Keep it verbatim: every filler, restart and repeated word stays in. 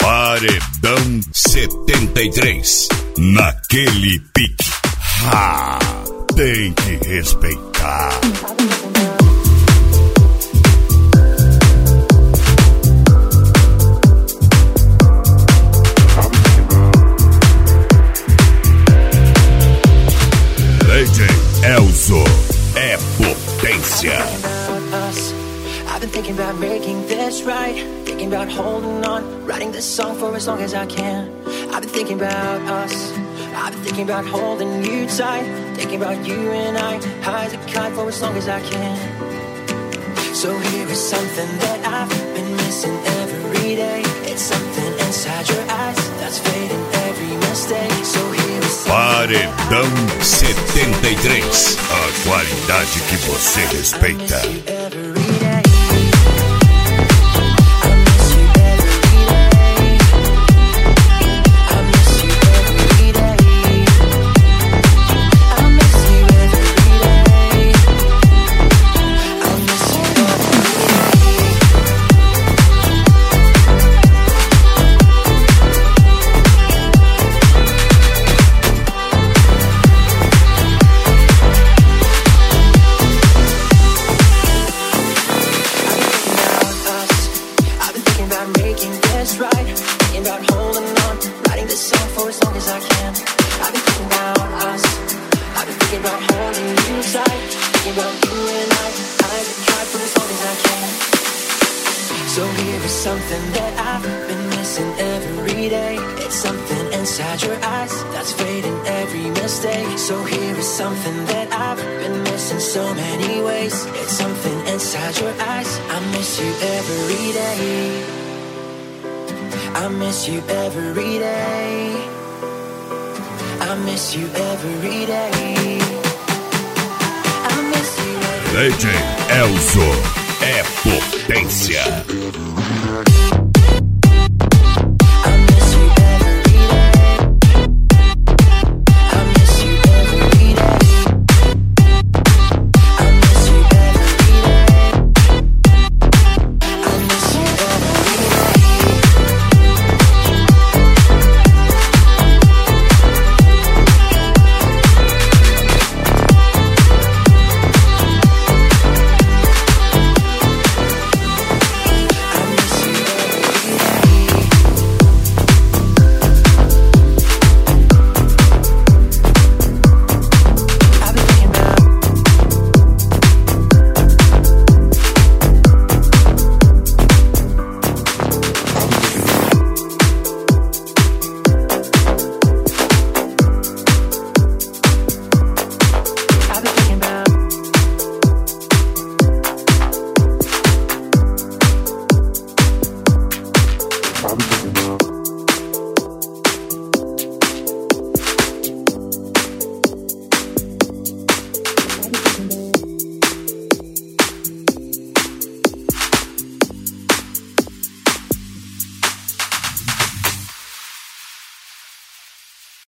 Paredão setenta e três. Naquele pique. Ah, tem que respeitar. D J Elzo é potência. I've been thinking about making this right, thinking about holding on, writing this song for as long as I can. I've been thinking about us, I've been thinking about holding you tight, thinking about you and I, high as a kite for as long as I can. So here is something that I've been missing every day. It's something inside your eyes that's fading every mistake. So here is something. Paredão setenta e três. A qualidade que você respeita. I miss you every day. I miss you every day. I miss you every day. D J Elzo é potência.